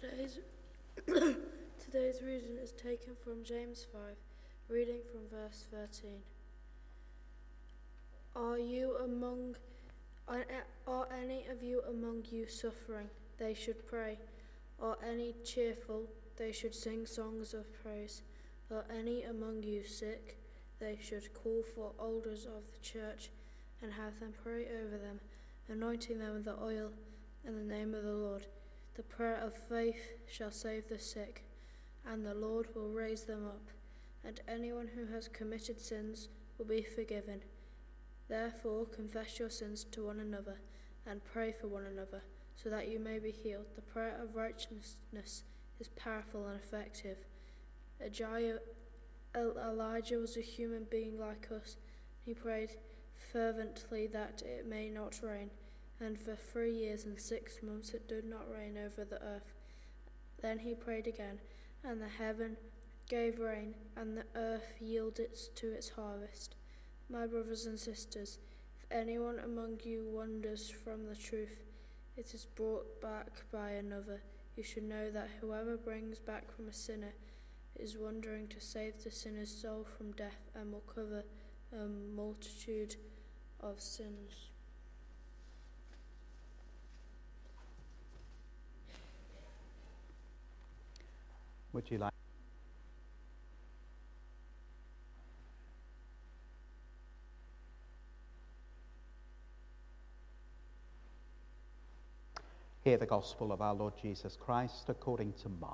Today's Today's reading is taken from James 5, reading from verse 13. Are any of you among you suffering? They should pray. Are any cheerful? They should sing songs of praise. Are any among you sick? They should call for elders of the church and have them pray over them, anointing them with the oil in the name of the Lord. The prayer of faith shall save the sick, and the Lord will raise them up, and anyone who has committed sins will be forgiven. Therefore, confess your sins to one another, and pray for one another, so that you may be healed. The prayer of righteousness is powerful and effective. Elijah was a human being like us. He prayed fervently that it may not rain, and for 3 years and 6 months it did not rain over the earth. Then he prayed again, and the heaven gave rain, and the earth yielded to its harvest. My brothers and sisters, if anyone among you wanders from the truth, it is brought back by another. You should know that whoever brings back from a sinner is wandering to save the sinner's soul from death, and will cover a multitude of sins. Would you like? Hear the gospel of our Lord Jesus Christ according to Mark.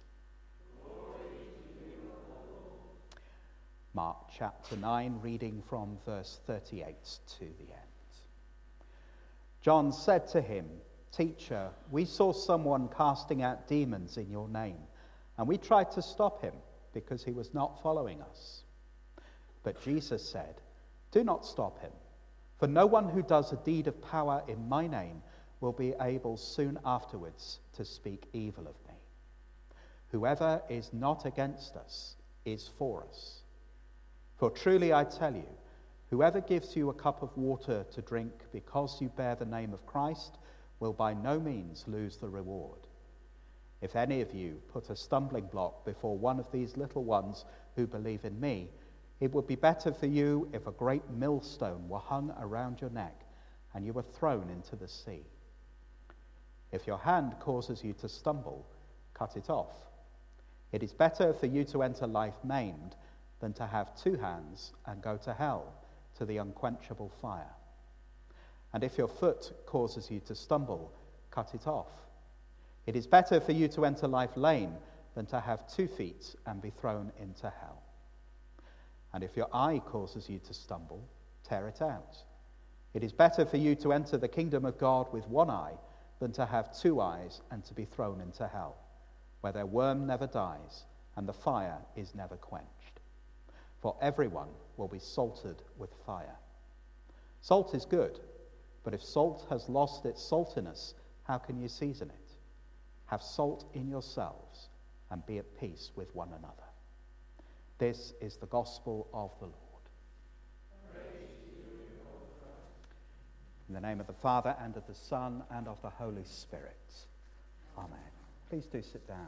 Mark chapter 9, reading from verse 38 to the end. John said to him, "Teacher, we saw someone casting out demons in your name, and we tried to stop him because he was not following us." But Jesus said, "Do not stop him, for no one who does a deed of power in my name will be able soon afterwards to speak evil of me. Whoever is not against us is for us. For truly I tell you, whoever gives you a cup of water to drink because you bear the name of Christ will by no means lose the reward. If any of you put a stumbling block before one of these little ones who believe in me, it would be better for you if a great millstone were hung around your neck and you were thrown into the sea. If your hand causes you to stumble, cut it off. It is better for you to enter life maimed than to have 2 hands and go to hell, to the unquenchable fire. And if your foot causes you to stumble, cut it off. It is better for you to enter life lame than to have 2 feet and be thrown into hell. And if your eye causes you to stumble, tear it out. It is better for you to enter the kingdom of God with 1 eye than to have 2 eyes and to be thrown into hell, where their worm never dies and the fire is never quenched. For everyone will be salted with fire. Salt is good, but if salt has lost its saltiness, how can you season it? Have salt in yourselves and be at peace with one another." This is the gospel of the Lord. Praise to you, Lord Christ. In the name of the Father, and of the Son, and of the Holy Spirit. Amen. Please do sit down.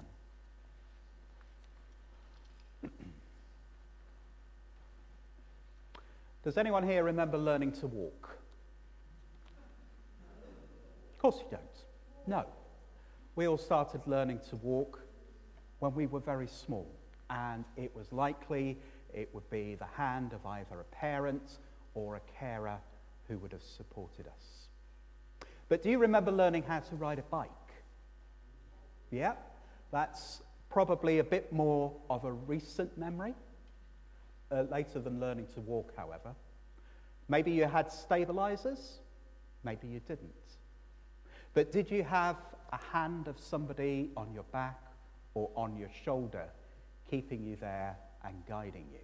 Does anyone here remember learning to walk? Of course you don't. No. We all started learning to walk when we were very small, and it was likely it would be the hand of either a parent or a carer who would have supported us. But do you remember learning how to ride a bike? Yeah, that's probably a bit more of a recent memory. Later than learning to walk, however. Maybe you had stabilizers, maybe you didn't. But did you have a hand of somebody on your back or on your shoulder keeping you there and guiding you?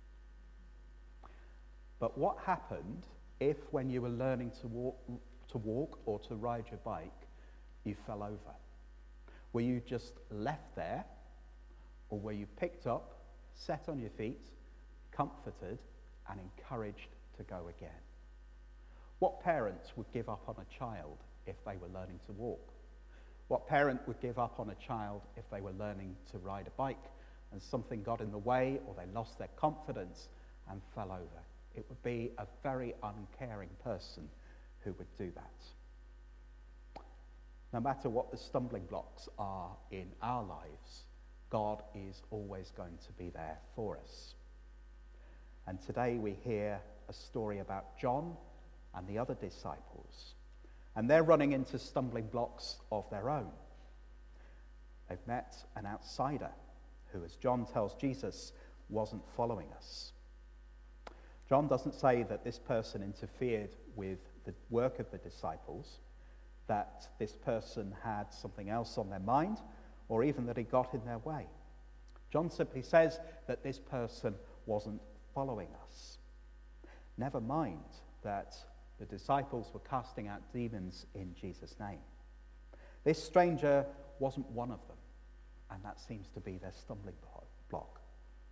But what happened if, when you were learning to walk or to ride your bike, you fell over? Were you just left there, or were you picked up, set on your feet, comforted and encouraged to go again? What parents would give up on a child if they were learning to walk? What parent would give up on a child if they were learning to ride a bike and something got in the way or they lost their confidence and fell over? It would be a very uncaring person who would do that. No matter what the stumbling blocks are in our lives, God is always going to be there for us. And today we hear a story about John and the other disciples. And they're running into stumbling blocks of their own. They've met an outsider who, as John tells Jesus, wasn't following us. John doesn't say that this person interfered with the work of the disciples, that this person had something else on their mind, or even that he got in their way. John simply says that this person wasn't following us. Never mind that the disciples were casting out demons in Jesus' name. This stranger wasn't one of them, and that seems to be their stumbling block.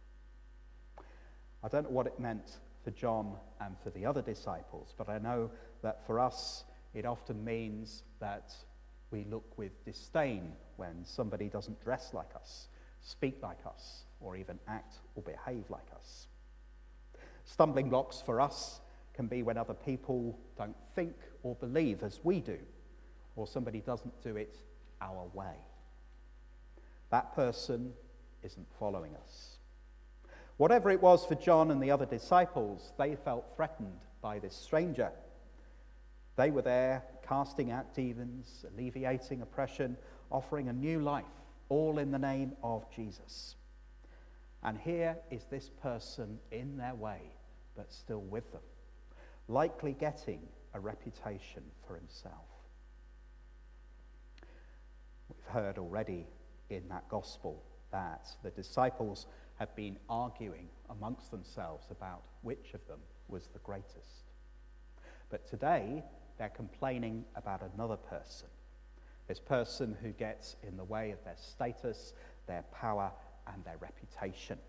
I don't know what it meant for John and for the other disciples, but I know that for us it often means that we look with disdain when somebody doesn't dress like us, speak like us, or even act or behave like us. Stumbling blocks for us can be when other people don't think or believe as we do, or somebody doesn't do it our way. That person isn't following us. Whatever it was for John and the other disciples, they felt threatened by this stranger. They were there casting out demons, alleviating oppression, offering a new life, all in the name of Jesus. And here is this person in their way, but still with them, likely getting a reputation for himself. We've heard already in that gospel that the disciples have been arguing amongst themselves about which of them was the greatest. But today, they're complaining about another person. This person who gets in the way of their status, their power, and their reputation.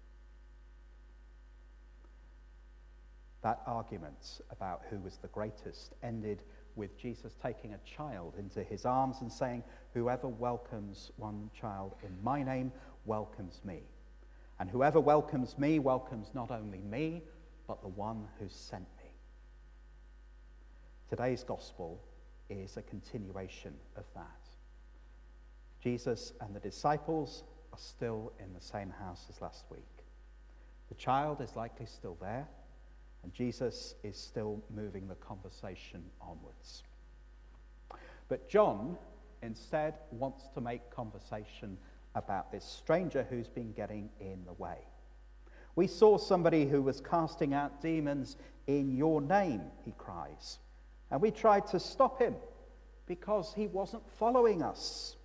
That argument about who was the greatest ended with Jesus taking a child into his arms and saying, "Whoever welcomes one child in my name welcomes me. And whoever welcomes me welcomes not only me, but the one who sent me." Today's gospel is a continuation of that. Jesus and the disciples are still in the same house as last week. The child is likely still there, and Jesus is still moving the conversation onwards. But John instead wants to make conversation about this stranger who's been getting in the way. "We saw somebody who was casting out demons in your name," he cries. "And we tried to stop him because he wasn't following us."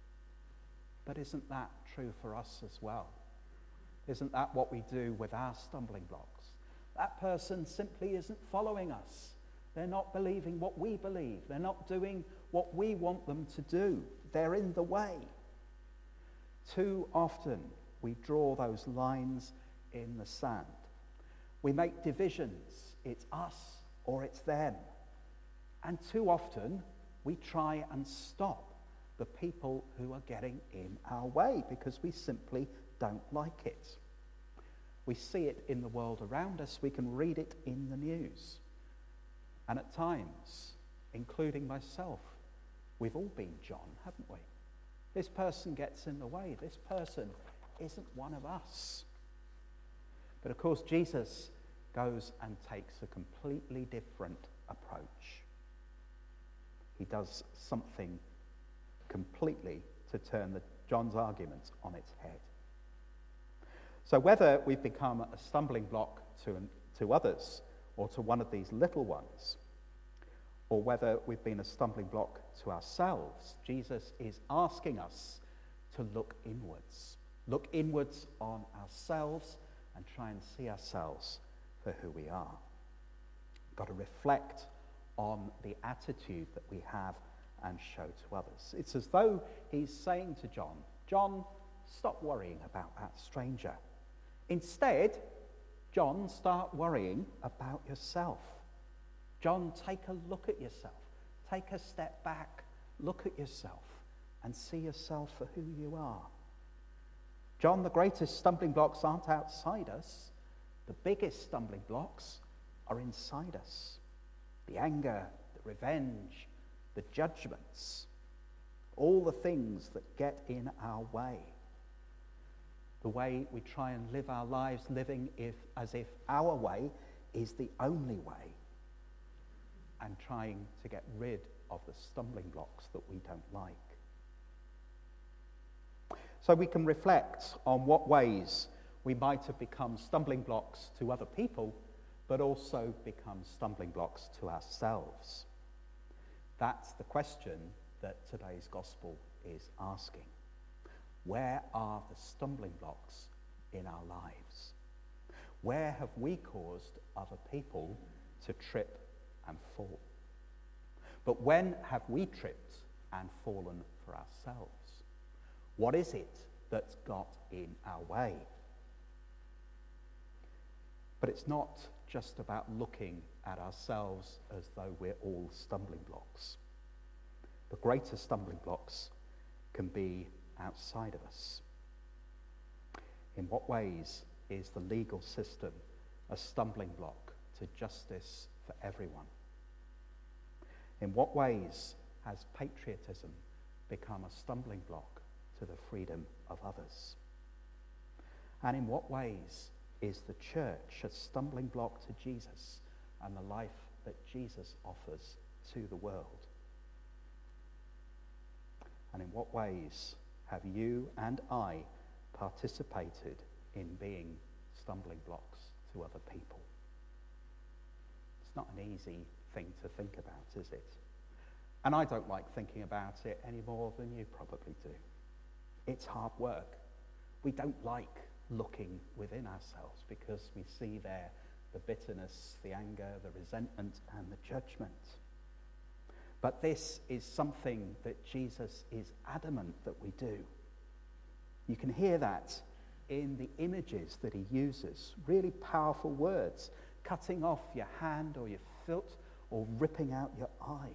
But isn't that true for us as well? Isn't that what we do with our stumbling blocks? That person simply isn't following us. They're not believing what we believe. They're not doing what we want them to do. They're in the way. Too often, we draw those lines in the sand. We make divisions. It's us or it's them. And too often, we try and stop the people who are getting in our way because we simply don't like it. We see it in the world around us. We can read it in the news. And at times, including myself, we've all been John, haven't we? This person gets in the way. This person isn't one of us. But of course, Jesus goes and takes a completely different approach. He does something completely to turn John's argument on its head. So whether we've become a stumbling block to others or to one of these little ones, or whether we've been a stumbling block to ourselves, Jesus is asking us to look inwards on ourselves and try and see ourselves for who we are. We've got to reflect on the attitude that we have and show to others. It's as though he's saying to John, "John, stop worrying about that stranger. Instead, John, start worrying about yourself. John, take a look at yourself. Take a step back, look at yourself, and see yourself for who you are. John, the greatest stumbling blocks aren't outside us. The biggest stumbling blocks are inside us. The anger, the revenge, the judgments, all the things that get in our way. The way we try and live our lives, living as if our way is the only way, and trying to get rid of the stumbling blocks that we don't like. So we can reflect on what ways we might have become stumbling blocks to other people, but also become stumbling blocks to ourselves. That's the question that today's gospel is asking. Where are the stumbling blocks in our lives? Where have we caused other people to trip and fall? But when have we tripped and fallen for ourselves? What is it that's got in our way? But it's not just about looking at ourselves as though we're all stumbling blocks. The greater stumbling blocks can be outside of us. In what ways is the legal system a stumbling block to justice for everyone? In what ways has patriotism become a stumbling block to the freedom of others? And in what ways is the church a stumbling block to Jesus and the life that Jesus offers to the world? And in what ways have you and I participated in being stumbling blocks to other people? It's not an easy thing to think about, is it? And I don't like thinking about it any more than you probably do. It's hard work. We don't like looking within ourselves because we see there the bitterness, the anger, the resentment, and the judgment. But this is something that Jesus is adamant that we do. You can hear that in the images that he uses, really powerful words, cutting off your hand or your foot or ripping out your eye.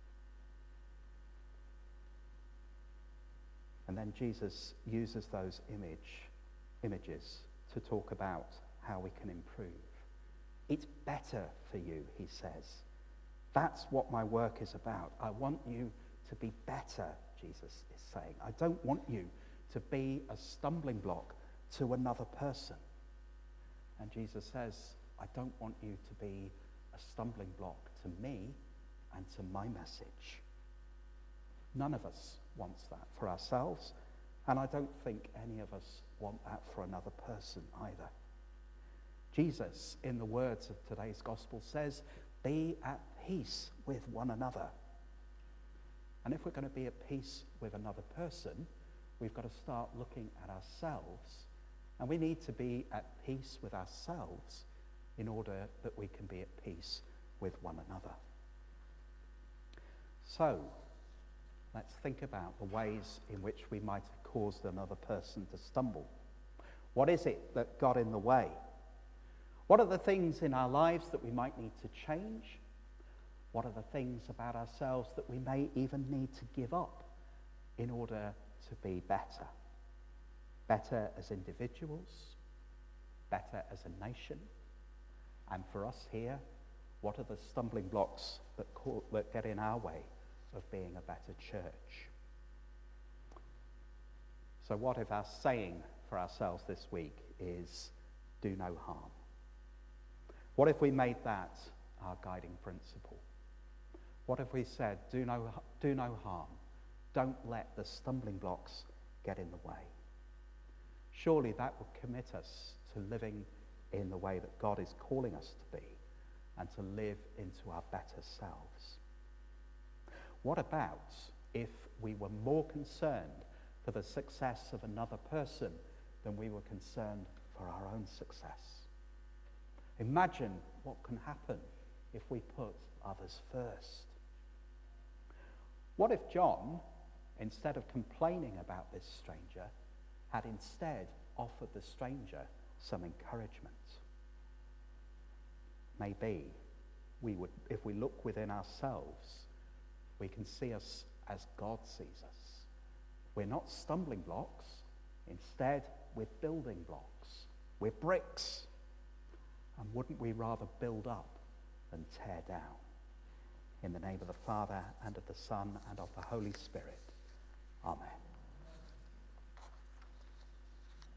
And then Jesus uses those images to talk about how we can improve. It's better for you, he says. That's what my work is about. I want you to be better, Jesus is saying. I don't want you to be a stumbling block to another person. And Jesus says, I don't want you to be a stumbling block to me and to my message. None of us wants that for ourselves, and I don't think any of us want that for another person either. Jesus, in the words of today's gospel, says, be at peace with one another. And if we're going to be at peace with another person, we've got to start looking at ourselves, and we need to be at peace with ourselves in order that we can be at peace with one another. So, let's think about the ways in which we might have caused another person to stumble. What is it that got in the way? What are the things in our lives that we might need to change? What are the things about ourselves that we may even need to give up in order to be better? Better as individuals, better as a nation, and for us here, what are the stumbling blocks that get in our way of being a better church? So what if our saying for ourselves this week is, do no harm? What if we made that our guiding principle? What if we said, do no harm? Don't let the stumbling blocks get in the way. Surely that would commit us to living in the way that God is calling us to be and to live into our better selves. What about if we were more concerned for the success of another person than we were concerned for our own success? Imagine what can happen if we put others first. What if John, instead of complaining about this stranger, had instead offered the stranger some encouragement? Maybe we would, if we look within ourselves, we can see us as God sees us. We're not stumbling blocks. Instead, we're building blocks. We're bricks. And wouldn't we rather build up than tear down? In the name of the Father, and of the Son, and of the Holy Spirit. Amen.